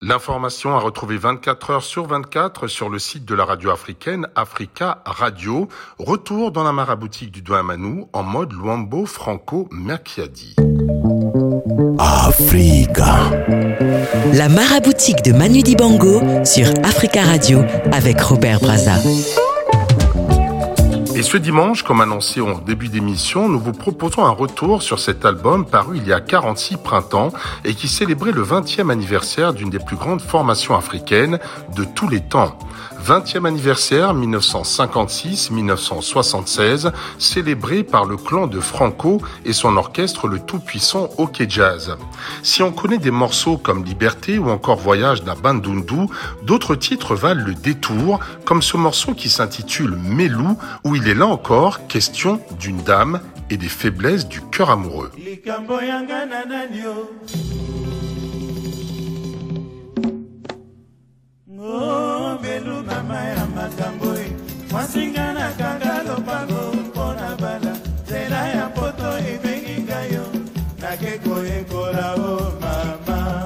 L'information à retrouver 24 heures sur 24 sur le site de la radio africaine Africa Radio. Retour dans la maraboutique du Douamanou en mode Luambo Franco Mercadiadi. Africa. La maraboutique de Manu Dibango sur Africa Radio avec Robert Brazza. Et ce dimanche, comme annoncé en début d'émission, nous vous proposons un retour sur cet album paru il y a 46 printemps et qui célébrait le 20e anniversaire d'une des plus grandes formations africaines de tous les temps. 20e anniversaire 1956-1976, célébré par le clan de Franco et son orchestre le tout-puissant OK Jazz. Si on connaît des morceaux comme Liberté ou encore Voyage d'un Bandundu, d'autres titres valent le détour, comme ce morceau qui s'intitule Melou, où il est là encore question d'une dame et des faiblesses du cœur amoureux. Oh, Belu mama ya makamboi Mwasinga na kangalo pango Pona bala Zela ya poto ibengi gayo Nakeko ekola o mama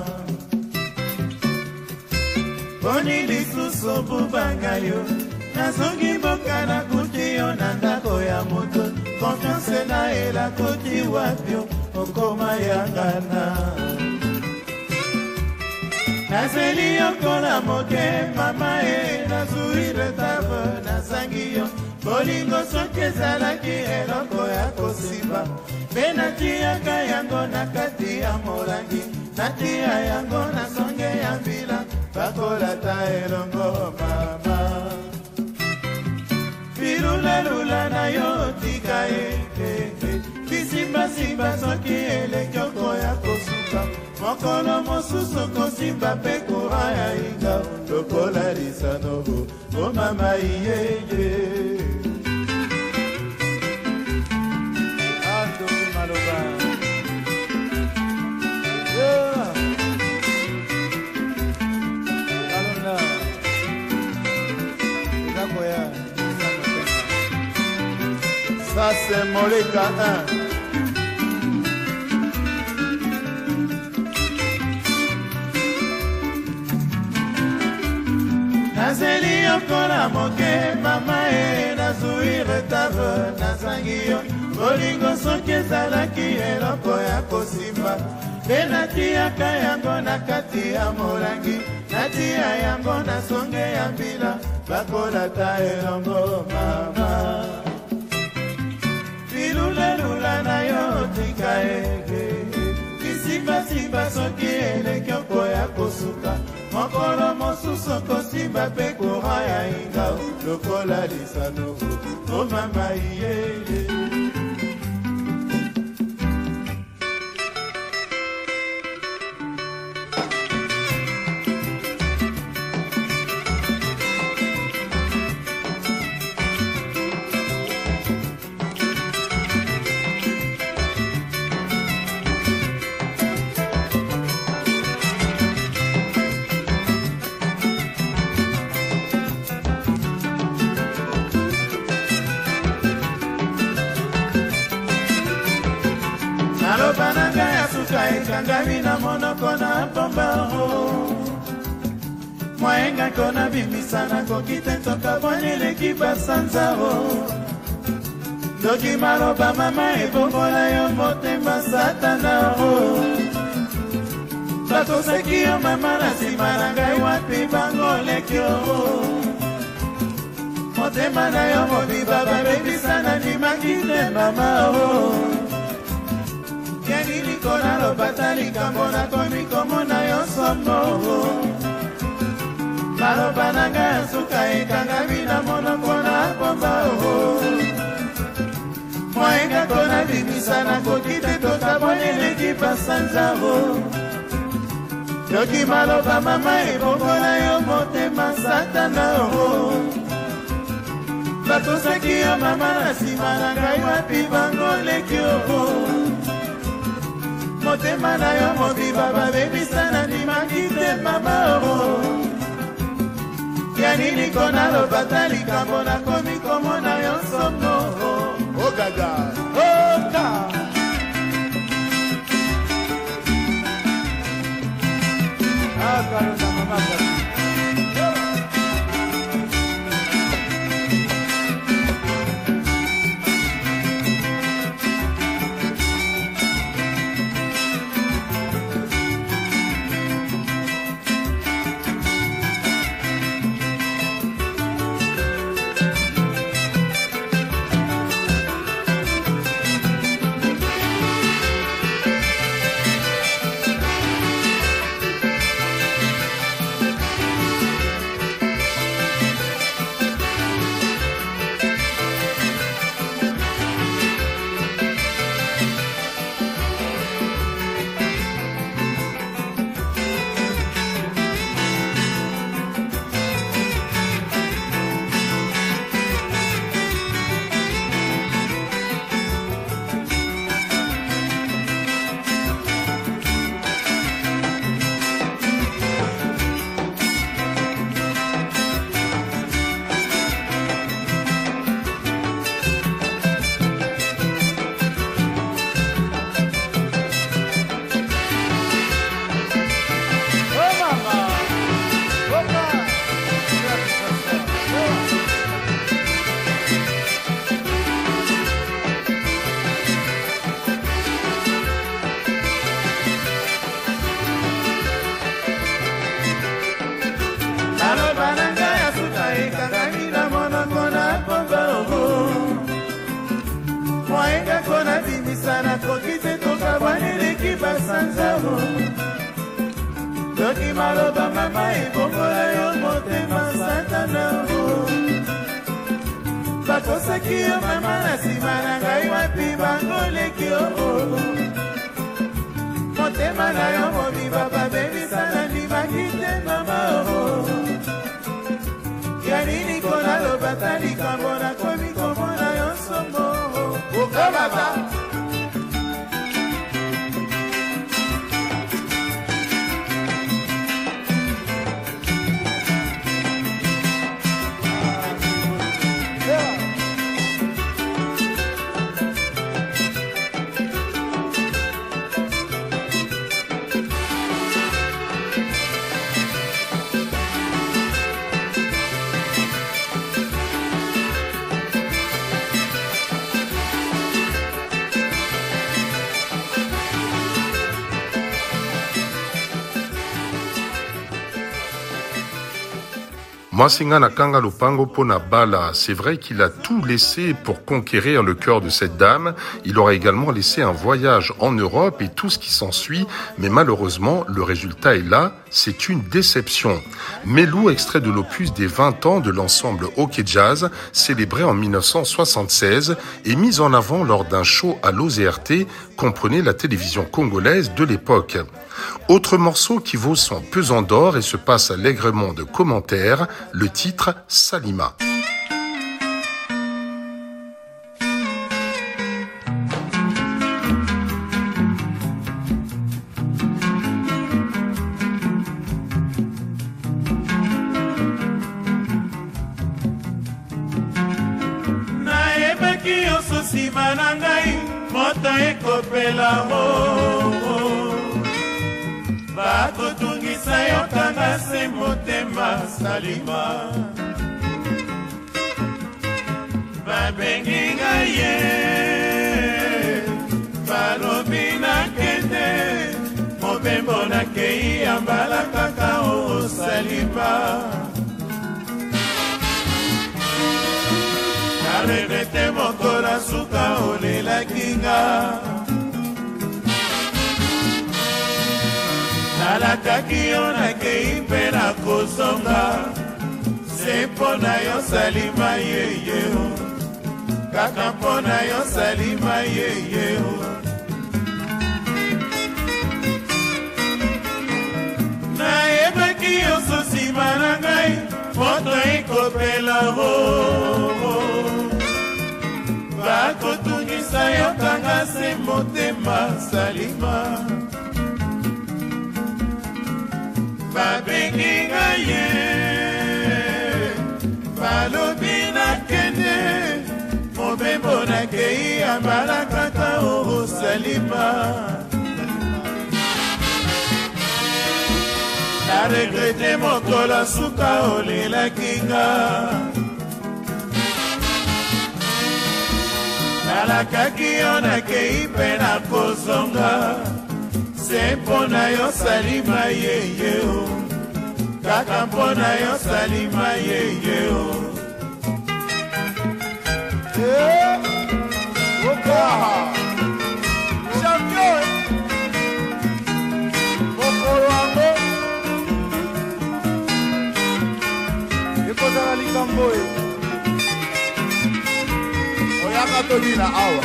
Boni lisuso bubangayo Nazongi boka na kutiyo Nandako ya moto Confiance na ela kuti wapyo Okoma ya gana Nazeli yokola moke mama nazui retave nazangiyo bolingo soke zalaki eloko ya kosimba pe natiaka yango na kati ya molangi natia yango na songe ya mbila bakolata elongo mama filulalula na yo tika bisimbasimba soki elekoko ya kosuka Mokolo mosusu kosimba pe kura ya inga Lokola lisanobo O mama iyeye Ando kumaloba Yeah Kalonda Udakoya Ça c'est Moleka 1 Nazeli yokola moke mama nazui retave nazangiyo bolingo soki ezalaki eloko ya kosimba pe natiaka yango na kati ya molangi natia yango na songe ya mbila bakolata elongo mama filulalula na yo tika Simba soki elekoko ya kosuka Mokolo mosusu kosimba pe kura ya inga Lokola lisano O mama iyeye Bananga ya suka ekangami na monoko na pomba Mwaenga kona bimisana kokite toka bonyele kibasanza Doki maroba mama ebobola yo motema satana Bato seki yo mama na simaranga wapi bango lekyo Motema na yo mobiba babebisana ni makine mama Yanili kona lo batali kambona komi komona yo somo Malo bananga suka ekanga vina mono kona pomba Mwaenga kona bimisana kokite tota bonele kipasanza Yoki malo ba mama ebobola yo motema satana Bato saki yo mama na simananga wapi bango lekyo Motema na yo mobiba babebisana ni makite mama Yanini kona lo batali kambona komi komona yo somo Ogaga Oga Agarona maloba mama ebongola yo motema satana bakosaki yo mama na nsima na ngai wapi bangoleki yo motema na yo mobiba babebisa na ndimaki te mama ya nini kolaloba ta likambo nakomi komona yo nsomo okababa Mwasinga Nakanga Lupango Pona Bala, c'est vrai qu'il a tout laissé pour conquérir le cœur de cette dame. Il aura également laissé un voyage en Europe et tout ce qui s'ensuit, mais malheureusement, le résultat est là, c'est une déception. Melou, extrait de l'opus des 20 ans de l'ensemble OK Jazz, célébré en 1976 et mis en avant lors d'un show à l'OZRT, comprenait la télévision congolaise de l'époque. Autre morceau qui vaut son pesant d'or et se passe allègrement de commentaires, le titre Salima. naebaki oso nsima na ngai moto ekopela bakotungisa yo kanga se motema Salima babengi ngai ye balobi nakende mobembo nakei ya mbala kaka o Salima naregrete mokola suka olelaki nga nalakaki yo nakei mpe nakozonga se mpo na yo Salima yeyeo kaka mpo na yo Salima yeyeo nayebaki yo so nsima na ngai moto ekopela bakotungisa yo kanga se motema Salima babengi ngai ye balobi nakende mobembo nakei ya mbala kaka o Salima naregrete mokola suka olelaki nga nalakaki yo nakei mpe nakozonga se mpo na yo Salima yeyeo kaka mpo na yo Salima yeyeo okaha champion mokolo yango ekozala likambo oyaka tolina awa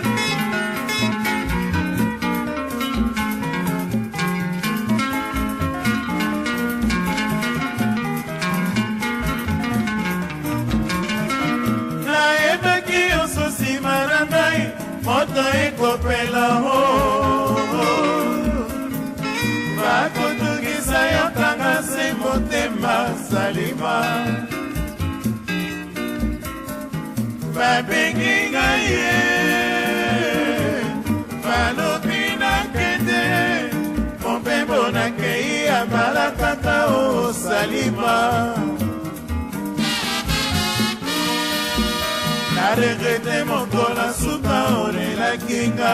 moto ekopela bakotungisa yo kanga se motema Salima babengi ngai ye balobi nakende mobembo nakei ya mbala kaka o Salima naregrete mokola suka olelaki nga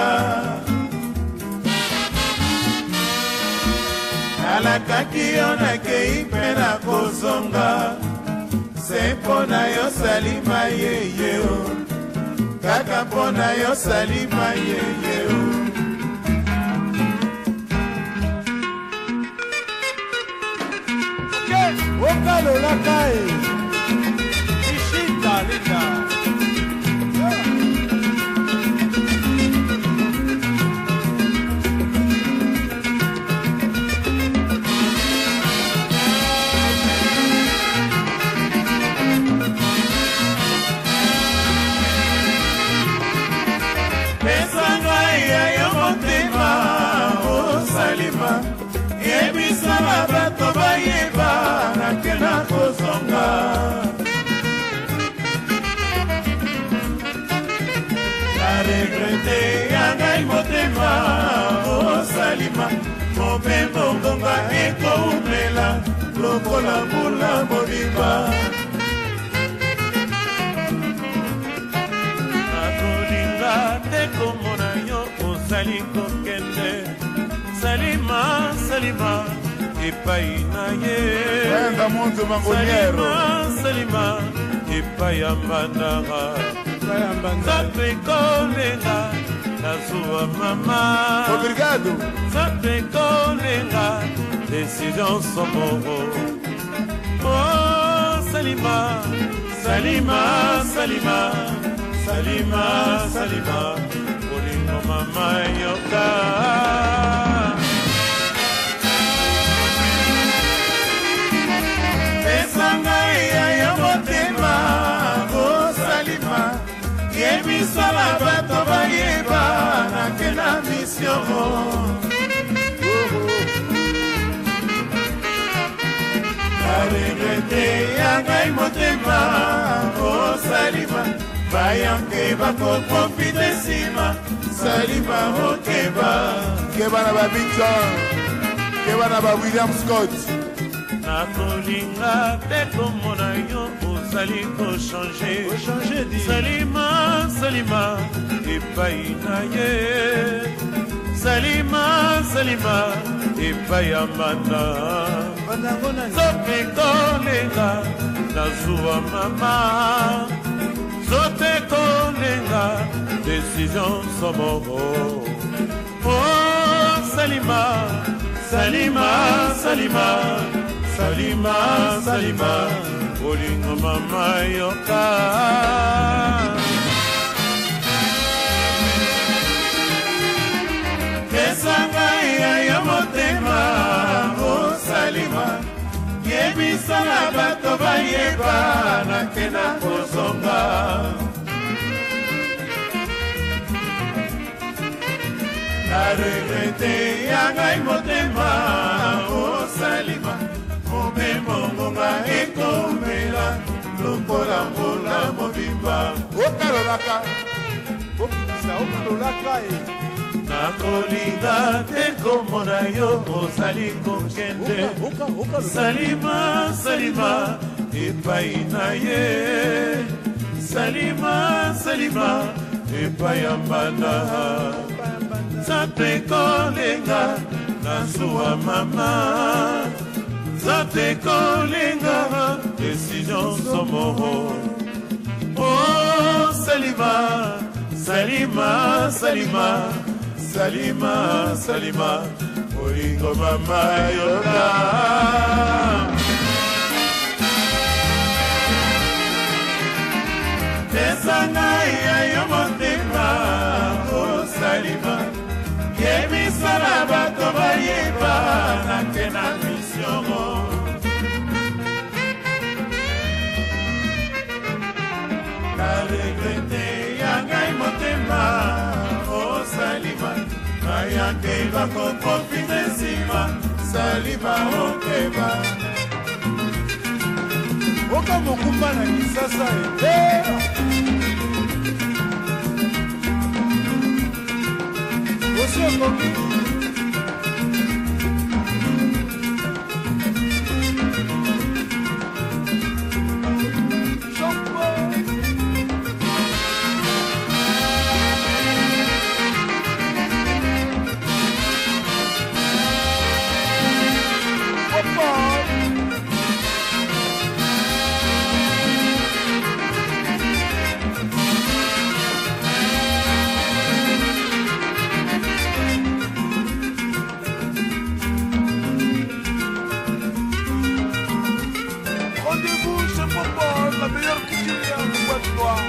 nalakaki yo nakei mpe nakozonga se mpo na yo Salima yeyeo kaka mpo na yo Salima yeyeo okalolaka e ishita linda yebisala bato bayeba nakena kozonga na regrete ya ngai motema osalima mobembo ngonga ekoumela lokola mbula mobimba nakolinga te komona yo ozali kokende Salima, Salima, epai na ye Salima, Salima, epai ya mbandara Nzambe kolenga, nazuwa mama Obrigado Nzambe kolenga, décision somoro Oh, Salima, Salima, Salima, Salima, Salima Olingo mama yoka yebisala bato bayeba nakena misio aregrete ya ngai motema osalima bayanke bakoprofite nsima salima okeba keba na ba Big John keba na ba William Scott nakolinga te komona yo ozali kochange salima salima epai na ye salima salima epai ya mbanda zope kolenga nazuwa mama zope kolenga décision somoro oh salima salima salima Salima, Salima, olingo mama yoka Kesanga ya motema, oh Salima Yebisala bato bayeba, nakena kozonga Na regrete ya ngai motema, oh Salima Mobemongonga ekomela lokola mbula mobimba okalolaka opisa okalolaka e nakolinga te komona yo ozali kokende salima salima epai na ye salima salima epai ya mbanda nzambe kolenga nazuwa mama Zate kolinga décision somoro Oh Salima Salima Salima Salima Salima Olingo mama yoka Tesanga ya yomotema Oh Salima Yebisala bato bayeba nakena misio Regrete ya ngai motema oh Salima ayande bakoprofite nsima Salima okeba oka mokumba na kisasa osiokoki Rendez-vous chez Popo, la meilleure cuisinière de Boîte-Noire.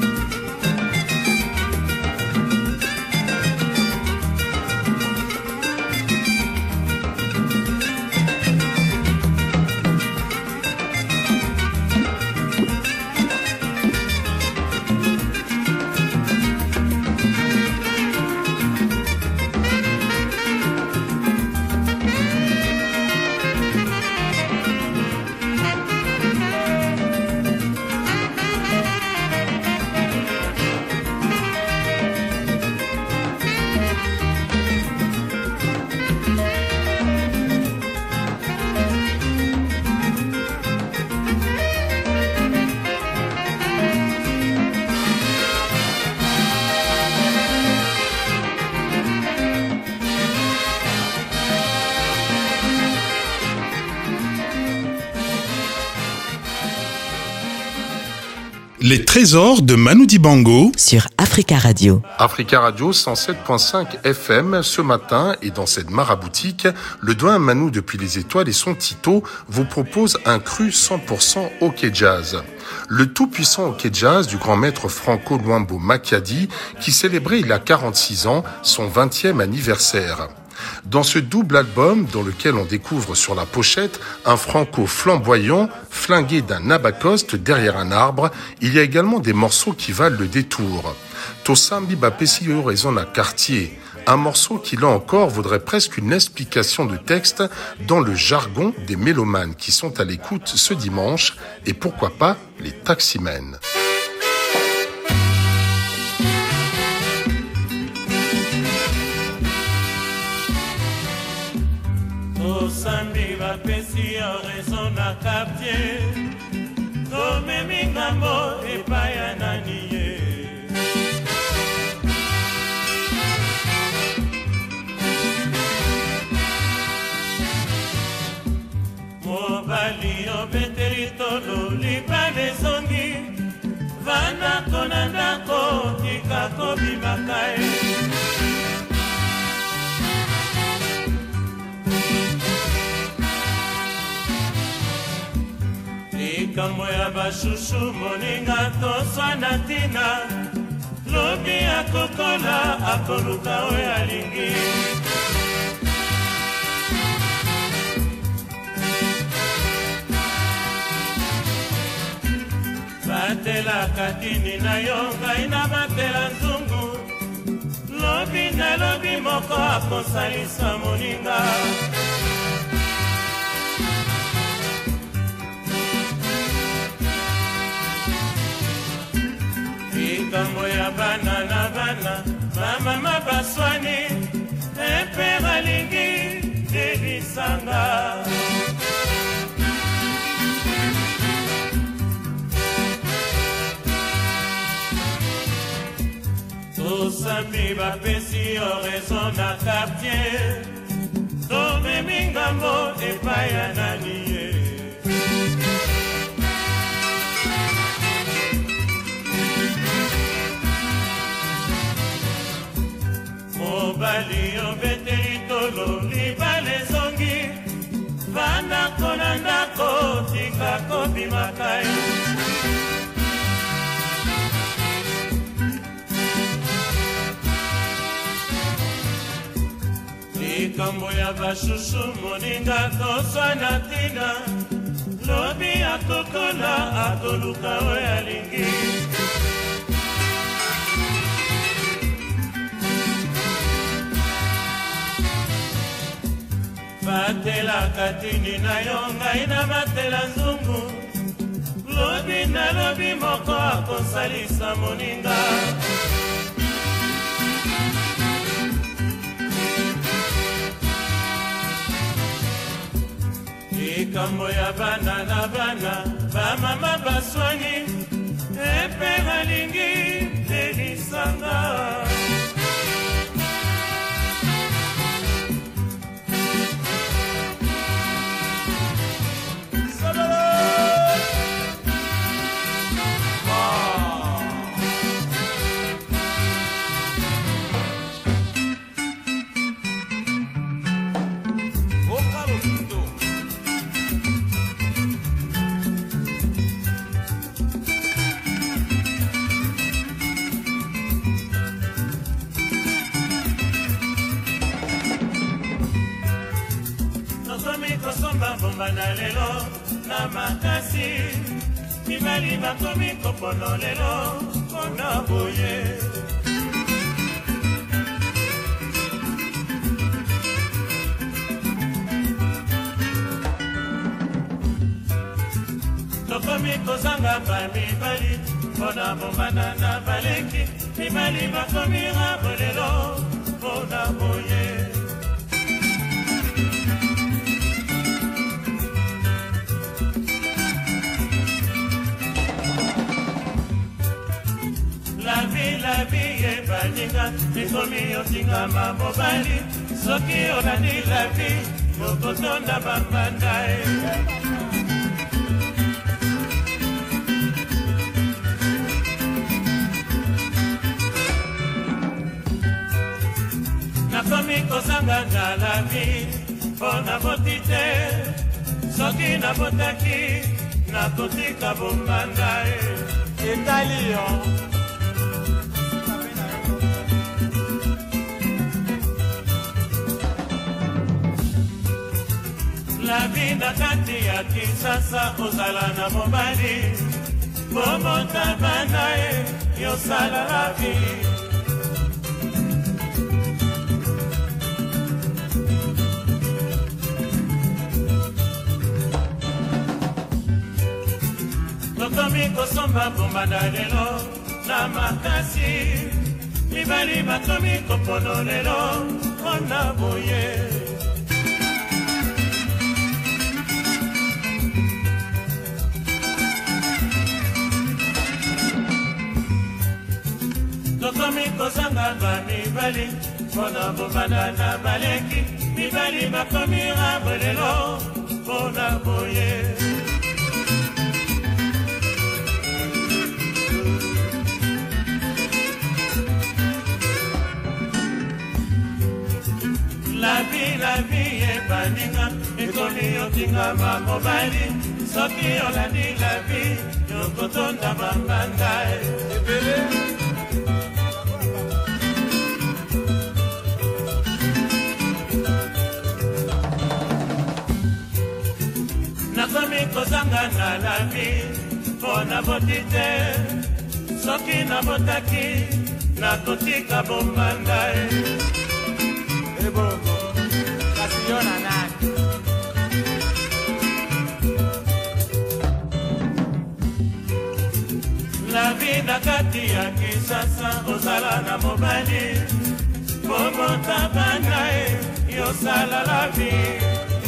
Les trésors de Manu Dibango sur Africa Radio. Africa Radio 107.5 FM ce matin et dans cette maraboutique, le doyen Manu depuis les étoiles et son Tito vous propose un cru 100% hockey jazz. Le tout-puissant hockey jazz du grand maître Franco Luambo Macchiadi qui célébrait il y a 46 ans son 20e anniversaire. Dans ce double album, dans lequel on découvre sur la pochette un Franco flamboyant, flingué d'un nabacoste derrière un arbre, il y a également des morceaux qui valent le détour. Tosambi Bapesio résonne à Cartier, un morceau qui là encore vaudrait presque une explication de texte dans le jargon des mélomanes qui sont à l'écoute ce dimanche, et pourquoi pas les taximens. Tosambi bapesi raison na Cartier, tomemi ngambo epai ya nani ye. Mobali obeteli tolo libane zongi, vanda kona ndako tika kobimaka ye. Likambo ya bashushu moninga toswa na tina, lobi akokola akoluka oyo alingi. Batelaka tini na yo ngai na batela nzungu, lobi na lobi moko akosalisa moninga. Likambo ya bana na bana, bamama baswani, epe balingi ebisanga. Tosambi bapesi yo raison na Cartier, tomemi ngambo epai ya nani ye. Mobali obeteli tolo libale zongi, vanda kona ndako tika kobimaka ye. Likambo ya bashushu moninga toswa na tina, lobi akokola akoluka oyo alingi. Batelaka tini na yo ngai na batela nzungu, lobi na lobi moko akosalisa moninga. Likambo ya bana na bana, bamama baswani, epe balingi ebisanga. bombana lelo na makasi mibali bakomi kopono lelo mpona boye tokomi kozanga bamibali mpona bombana na baleki mibali bakomi rabo lelo mpona boye la vie ye baninga ekomi yotingama mobali soki olandi la vie yokotonda bambanda nakomi kozanga na la vie mpona boti te soki nabotaki nakotika bombanda etali yo la vie na kati ya Kinshasa ozala na mobali bomota bana yosala la vie tokomi kosomba bombana lelo na makasi mibali bakomi kopono lelo mpona boye tokomi kozanga bamibali mpona bombana na baleki mibali bakomi rabo lelo mpona boye la vie ebaninga ekomi yotingama mobali soki olandi la vie yokotonda bambanda ebele nakomi kozanga na la vie mpona boti te soki nabotaki nakotika bombanda ebongo kasi yo na nani la vie na kati ya Kinshasa ozala na mobali bomota bana yosala la vie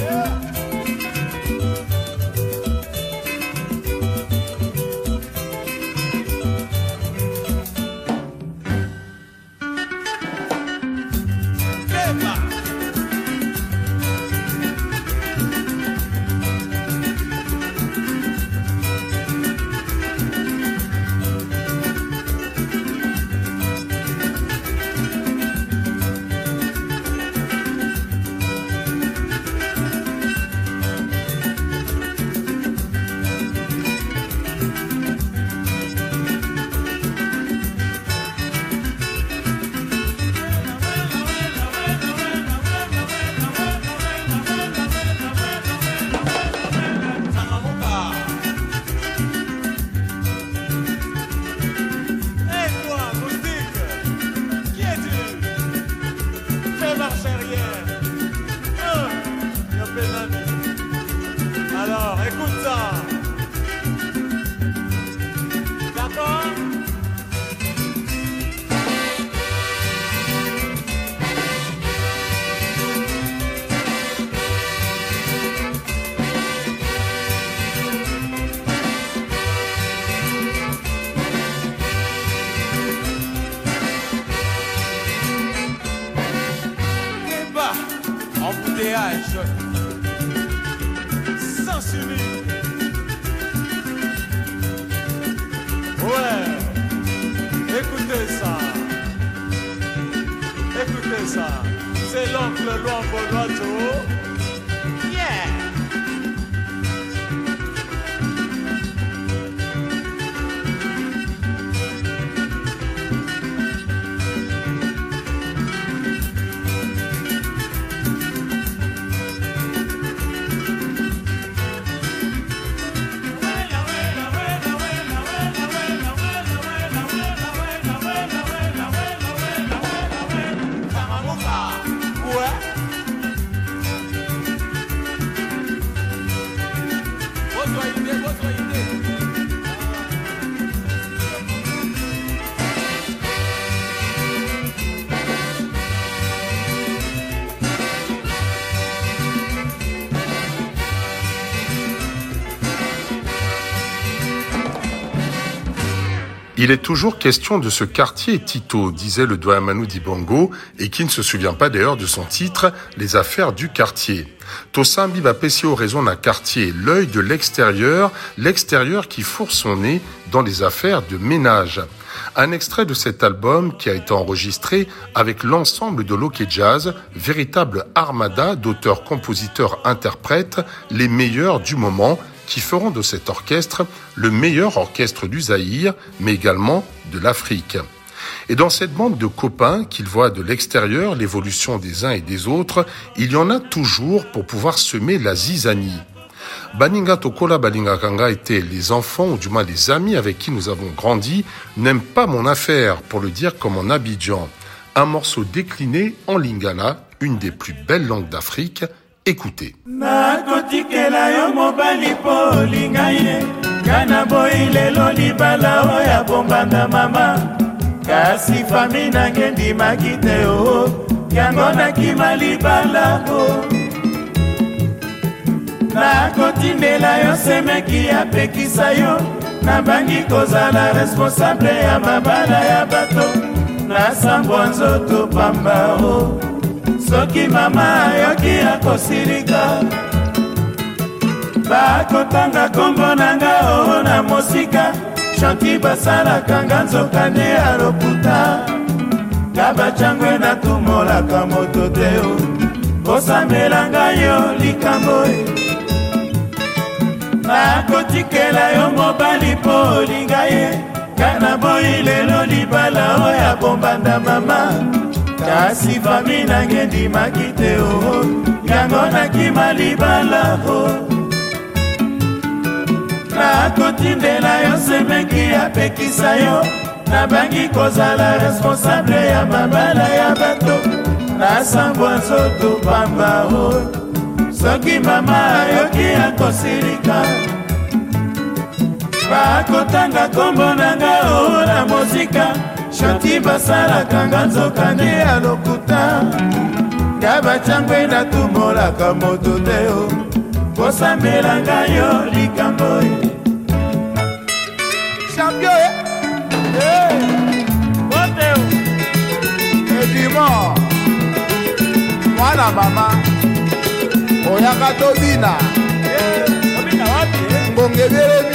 Alors, écoute ça. D'accord? Débat, embouteillage. Ouais, écoutez ça, c'est l'oncle Luambo Loato. Yeah. Il est toujours question de ce quartier Tito, disait le doyen Manu Dibango, et qui ne se souvient pas d'ailleurs de son titre, Les affaires du quartier. Tosambi va passer aux raisons d'un quartier, l'œil de l'extérieur qui fourre son nez dans les affaires de ménage. Un extrait de cet album qui a été enregistré avec l'ensemble de l'Ok Jazz, véritable armada d'auteurs, compositeurs, interprètes, les meilleurs du moment, qui feront de cet orchestre le meilleur orchestre du Zaïre, mais également de l'Afrique. Et dans cette bande de copains qu'ils voient de l'extérieur l'évolution des uns et des autres, il y en a toujours pour pouvoir semer la zizanie. Baninga Tokola Baninga Kanga étaient les enfants, ou du moins les amis avec qui nous avons grandi, n'aiment pas mon affaire, pour le dire comme en Abidjan. Un morceau décliné en lingala, une des plus belles langues d'Afrique. Écoutez. Kasi fami na ngendi makite o yango na kimalibala o na kotindela yo semeki apekisa yo na bangi kozala responsable ya mabala ya bato na sambwa nzoto pamba o soki mama yoki akosirika bakotanga kombo nanga o na mosika Shanti basala kanga nzokane ya lokuta Kaba changwe na tumola kamoto teo Kosa melanga yo likambo Nakotikela yo mobali po lingaye Kana boyi lelo libala oya bombanda mama Kasi fami nangendi makite o Yango na kima libala o Na kotindela yo semeki apekisa yo Na bangi kozala responsable ya mabala ya bato Na sambwa nzoto pamba o Soki mama yoki akosirika Bakotanga kombo nanga o na mozika Shanti basala kanga nzokane ya lokuta Kaba changwe na tumola kamoto teo Kosa melanga yo likambo Champion, Boteo Edimon Mwana mama Oyaka tobina Tobina wapi Mbongebele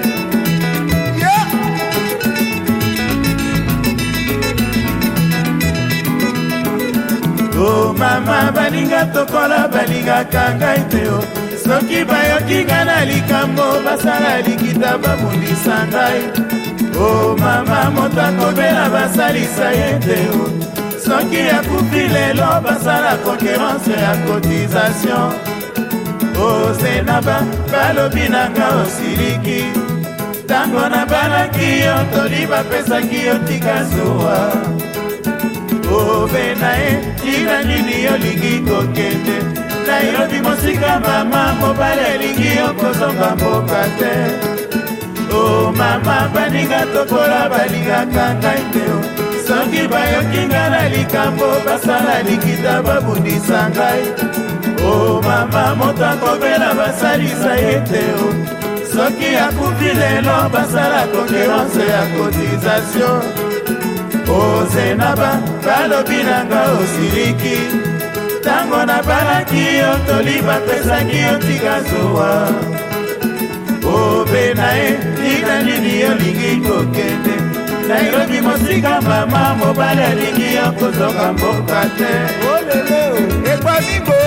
Oh mama balinga tokola balinga kanga iteo Soki bayoki ngana likambo basala likita babundisa ngai Oh mama moto akobela basalisa ye teo Soki akufi lelo basala concurrence ya cotisation Oh zenaba balobi nanga osiliki Tango na balaki yo toli bapesaki yo tika zuwa Oh benae tina nini yo lingi kokende Nairobi mosika mama mobale lingi yo kozonga mboka te Oh mama baninga tokola balinga kanga iteo Soki bayoki nga na likambo basala likita babundisa ngai Oh mama moto akobela basalisa ye teo Soki akufi lelo basala concurrence ya cotisation Oh zenaba balobi nanga osiliki Tango na balaki yo toli bapesaki yo tika zuwa Oh benae tika nini yo lingi kokende Nairobi mosika mama mobale lingi yo kozonga mboka te Oh leleo Ekwa mingo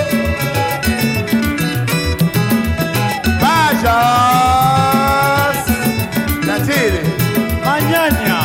Bajas Natire Manyanya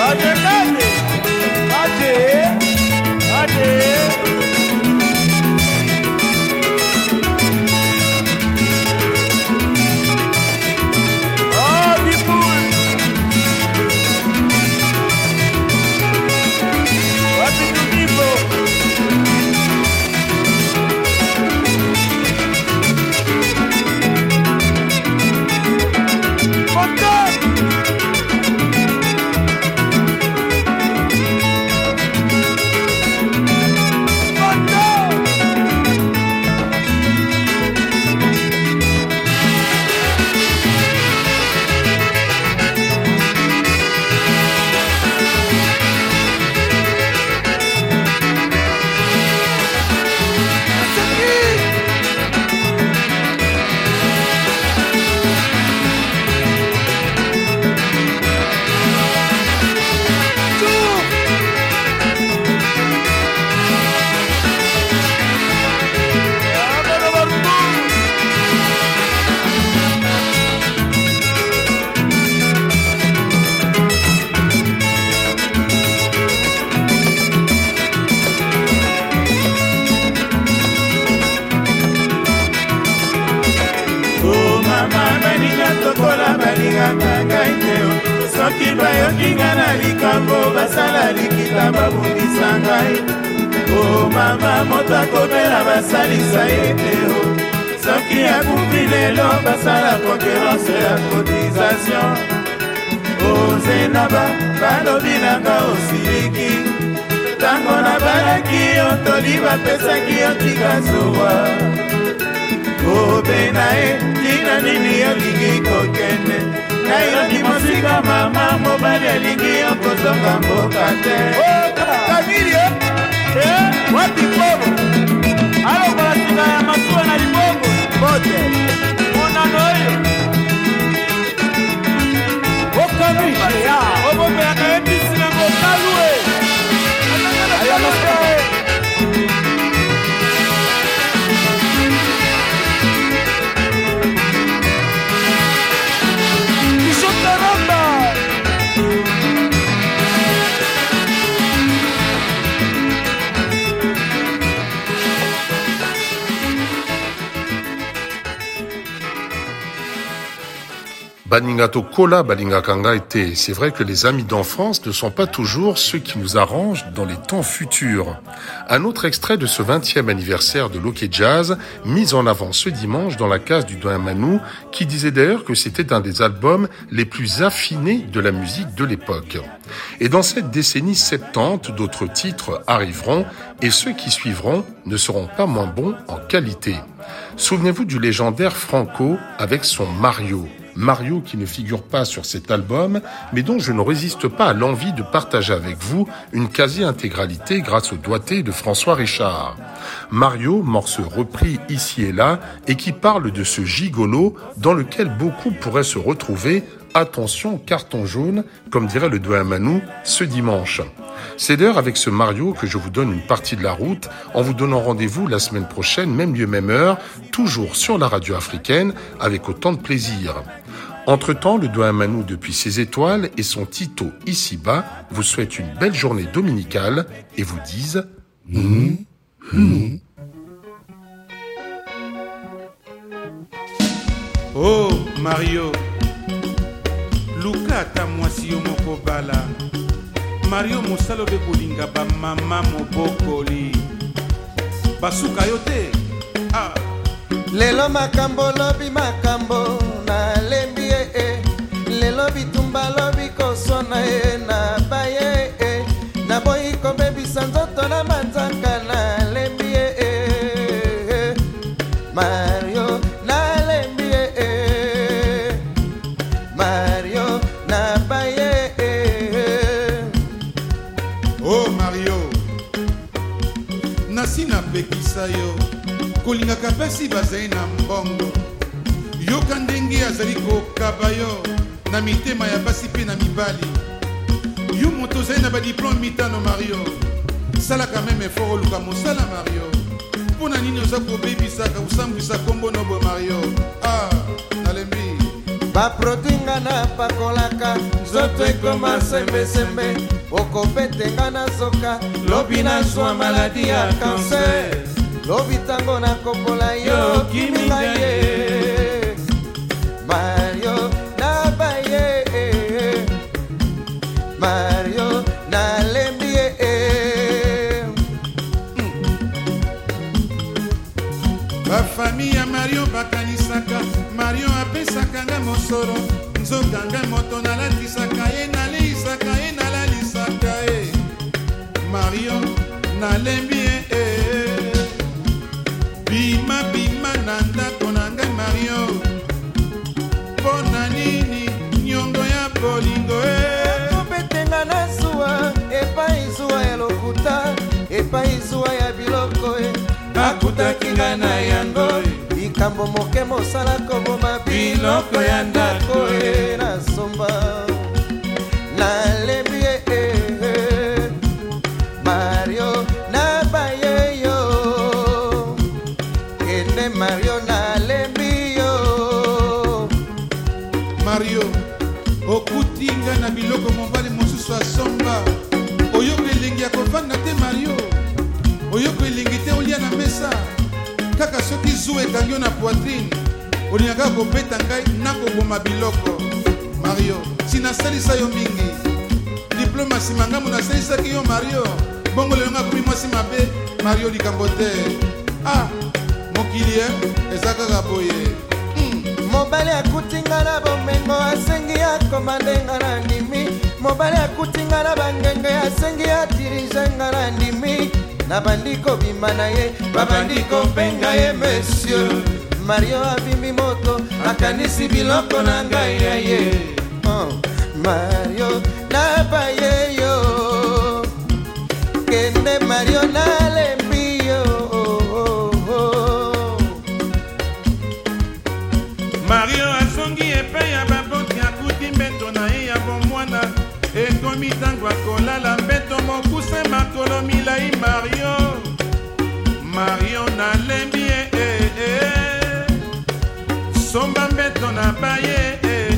soki bayoki nga na likambo basala likita babundisa ngai o mama moto akobela basalisa ye te o soki akufi lelo basala konkurence ya cotisation ozenaba balobi nanga osiliki ntango nabalaki yo toli bapesaki yo tika zuwa obena ye tina nini yolingi kokende nayoki mosika mama mobali alingi yo kozonga mboka te kamilie wapi bobo alokola sika ya masuwa na libongo bote monano oyo okamisha obombeaka ye bisinango talue ayanope Baningato Kola Balingakanga était. C'est vrai que les amis d'enfance ne sont pas toujours ceux qui nous arrangent dans les temps futurs. Un autre extrait de ce 20e anniversaire de l'Ok Jazz, mis en avant ce dimanche dans la case du Doyen Manou, qui disait d'ailleurs que c'était un des albums les plus affinés de la musique de l'époque. Et dans cette décennie 70, d'autres titres arriveront et ceux qui suivront ne seront pas moins bons en qualité. Souvenez-vous du légendaire Franco avec son Mario. Mario qui ne figure pas sur cet album, mais dont je ne résiste pas à l'envie de partager avec vous une quasi-intégralité grâce au doigté de François Richard. Mario, morceau repris ici et là, et qui parle de ce gigolo dans lequel beaucoup pourraient se retrouver. Attention, carton jaune, comme dirait le Doyen Manou, ce dimanche. C'est d'ailleurs avec ce Mario que je vous donne une partie de la route, en vous donnant rendez-vous la semaine prochaine, même lieu, même heure, toujours sur la radio africaine, avec autant de plaisir. Entre-temps, le Doyen Manou, depuis ses étoiles et son Tito ici-bas, vous souhaite une belle journée dominicale et vous disent... Oh, Mario, Luka ta mwasi yo moko bala Mario mosalo be kolinga ba mama mobokoli basuka yo te ah lelo makambo lobi makambo na lembi lelo bitumba lobi kosona na baye na boyi kobebisa nzoto na manzaka na lembi Mario na lembi Mario na baye oh Mario nasi na pekisa yo kolingaka pesi bazali na mbongo yoka ndenge azali kokaba yo na mitema ya basi mpe na mibali yo moto ozali na badiplome mitano Mario salaka meme efort oluka mosala Mario mpo na nini oza kobebisaka kosambwisa kombo nobo Mario ah nalembi baprodwinga na pakolaka nzoto ekoma sembesembe okopetenga na soka lobi nazwa maladi ya kanser lobi tango nakopola yo kiminga ye Mario nabaye Mario nalembie bafamille ya Mario bakanisaka Mario apesaka nga mosolo nzoka nga moto nalatisaka ye naleisaka ye nalalisaka ye Mario nalembi ye bima bima na ndako na ngai Mario mpo na nini nyongo ya bolingo kobetenga na zuwa epai zuwa ya lokuta epai zuwa ya biloko akutaki nga na yango likambo moke mosala koboma biloko ya ndako na somba nalembi Mario nabaye yo kende Mario nalembi yo Mario okuti nga na biloko mobali mosusu asomba oyoka elengi ya kovanda te Mario oyoka elengi te olia na mesa kaka soki zuwa ekangi yo na poitrine olingaka kobeta ngai nakoboma biloko Mario sinasalisa yo mingi diplome nsima ngambo nasalisaki yo Mario bongo lelo nga komi mwasi mabe Mario likambo te mokili eza kaka boye mobali akutinga na bomengo asengi akoma ndenga na ndimi mobali akutinga na bangenge asengi adirigenga na ndimi na bandiko bima na ye babandiko mpenga ye monsieur Mario abimbi moto akanisi biloko na ngai ya ye Mario nabaye yo kende Mario nalembi yo Mario asongi epai ya baboti akuti mbeto na ye ya bomwana ekomi ntango akolala mbeto mokuse makolo milai Mario nalembi ye somba mbeto na baye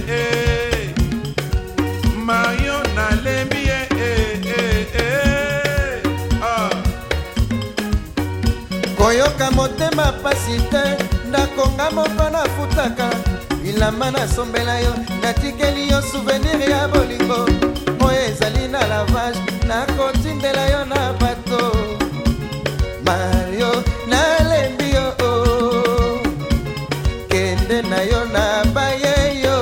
Mario nalembi ye koyoka motema pasi te ndakonga moko nafutaka bilamba nasombela yo natikeli yo souvenir ya bolingo oyo ezali na lavage nakotindela yo na bato Mario nalembi yo kende na yo na baye yo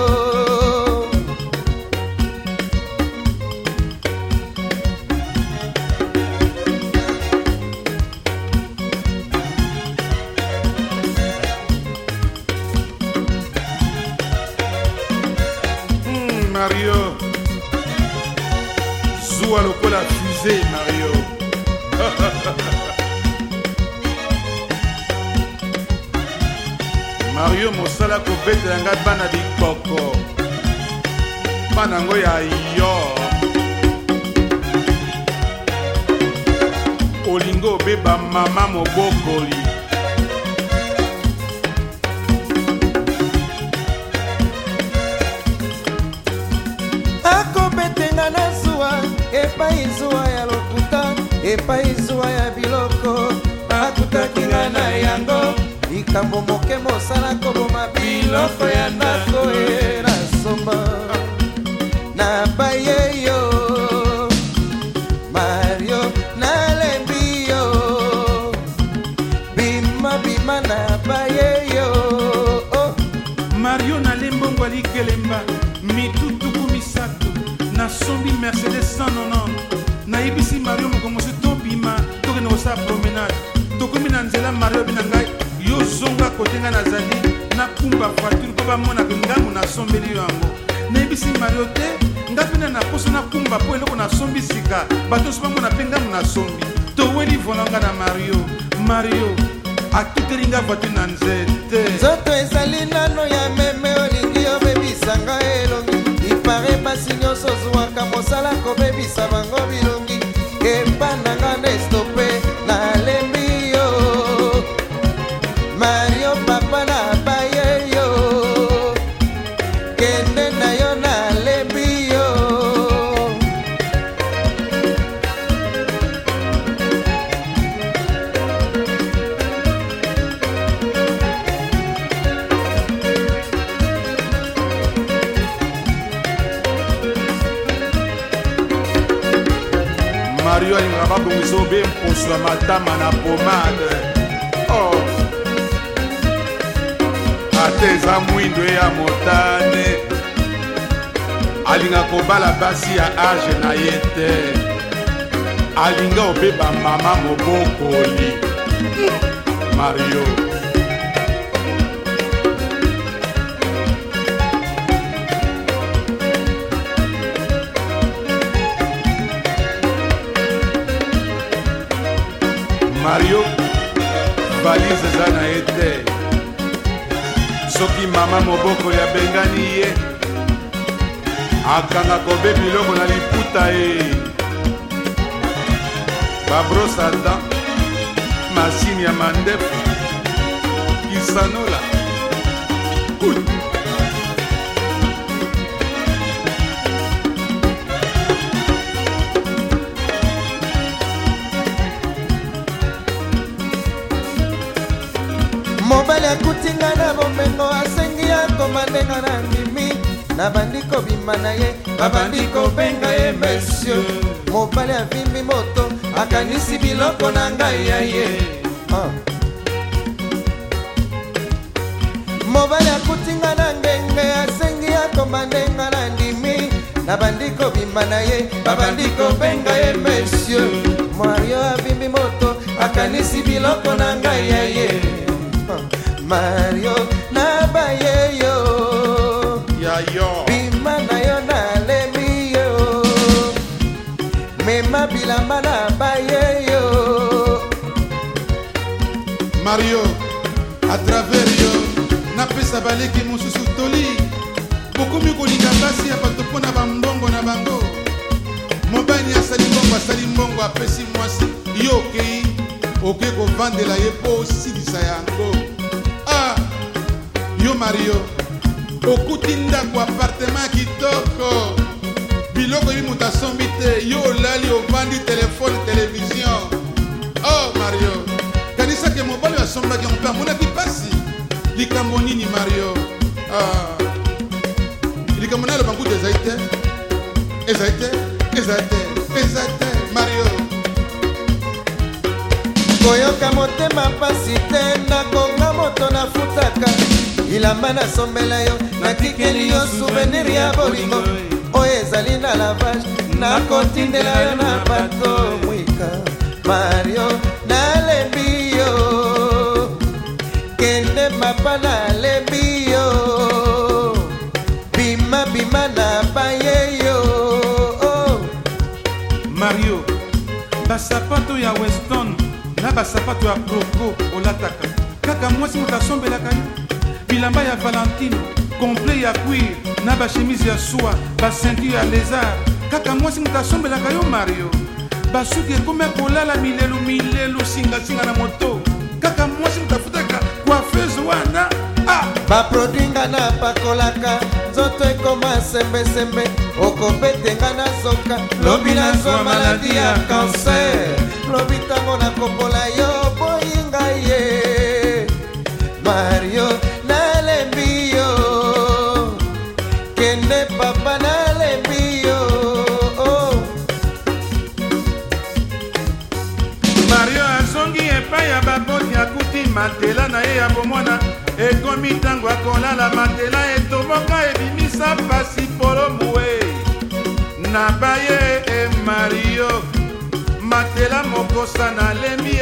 Mario zuwa lokola fusée Mario Mario mosala kobetela ngai bana bikoko bana ngo ya yo olingo obeba mama mobokoli akobetenga na zuwa epai zuwa ya lokuta epai zuwa ya biloko akutaki nga na yango likambo moke mosala koboma biloko ya ndako na somba nabaye yo Mario nalembi yo bima bima nabaye yo Mario nalembongo alikelemba mitutuku misato nasombi Mercedes 190 nayebisi Mario mokomosi tobima tokende kosala promenade tokomi na nzela Mario bina ngai yo zonga kote ngai nazali nakumba voiture mpo bamonaka ngambo nasombeli yo yango nayebisi Mario te nga mpena na poso nakumba mpo eloko nasombi sika bato nyonso bamona mpe ngambo nasombi toweli volanga na Mario atuteli nga voiture na nzete nzoto ezali nano ya meme olingi obebisanga elongi ipare basi nyonso ozwaka mosala kobebisa bango bilongi epananga na estope nalembi yo Mario papa na baye yo Mario alingaka babongisa obe mposo ya matama na pomade. Oh, ate eza mwindo ya motane, alinga kobala basi ya age na ye te, alinga obeba mama mobokoli. Mario Mario valise eza na ye te, soki mama mobokoli abengani ye akanga kobe biloko na liputa ye, babrosa dent, masini ya mandefu, kisanola mobali akutinga na bomengo asengi akomandenga na ndimi na bandiko bima na ye babandiko benga ye monsieur. Mobali avimbi moto akanisi biloko na ngai ya ye. Mobali akutinga na ngenge asengi akomandenga na ndimi na bandiko bima na ye babandiko benga ye monsieur. Mario avimbi moto akanisi biloko na ngai ya ye. Mario na baye yo yayo bima na yo na lemi yo mema bilamba na baye yo. Mario à travers yo napesa baleki mosusu toli bokomi kolinga basi ya bato mpo na bambongo na bango. Mobali asali mbongo apesi mwasi yo okei oke kovandela ye mpo osilisa yango. Yo Mario okuti ndako appartement kitoko biloko yi muta sombi te, yo olali ovandi telefone television. Oh Mario kanisa ke mobali asombaki mpe amonaki pasi likambo nini Mario? Likambo na lobangu te ezali te Mario koyoka motema pasi te nakonga moto nafutaka ilamba nasombela yo natikeli yo souvenir ya bolingo oyo ezali na lavage nakotindela yo na bato mwika. Mario nalembi yo kende mapa nalembi yo bima na baye yo. Mario basapato ya Weston na basapato ya Croco olataka kaka mwasi moto asombelaka yo bilamba ya Valentino complet ya cuir na bachemise ya soie basentire ya lézard kaka mwasi moto asombelaka yo Mario. Basuki ekome kolala milelu singasinga na moto kaka mwasi moto afutaka coiffeuse wana. baprodwinga na pakolaka nzoto ekoma sembesembe okobetenga na zoka lobi nazwa maladi ya cancer lobi ntango nakopola yo boyinga ye. Mario nalembi yo kende papa nalembi yo. Mario azongi epai ya baboti akuti matela na ye ya bomwana ekomi ntango akolala matela etoboka ebimisa pasi polo mue na baye Mario matela mokosa na lembi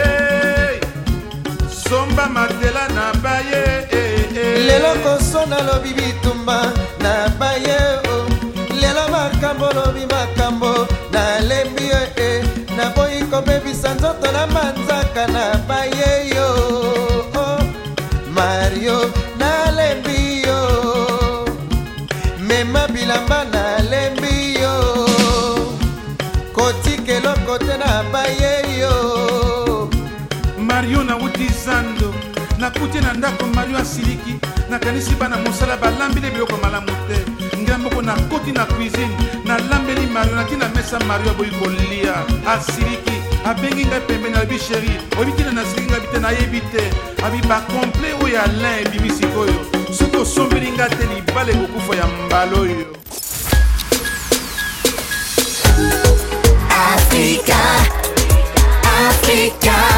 somba matela na baye lelo kosona lobi bitumba na baye lelo makambo lobi makambo na lembi na boyi kobebisa nzoto na manzaka na baye yo. Mario nalembi yo mema bilamba nalembi yo kotikeloko te na baye yo. Mario nauti zando nakuti na ndako Mario asiliki nakanisi bana mosala balambile biloko malamu te ngamboko nakoti na cuisine nalambeli Mario natina mesa Mario aboyi kolia asiliki abengi ngai pembeni abi sheri obitina nasiliki ngai bite nayebi te abi bakomple oyo alain ebimi sikoyo soki osombeli ngai te libala ekokufa ya mbala oyo. Africa. Africa.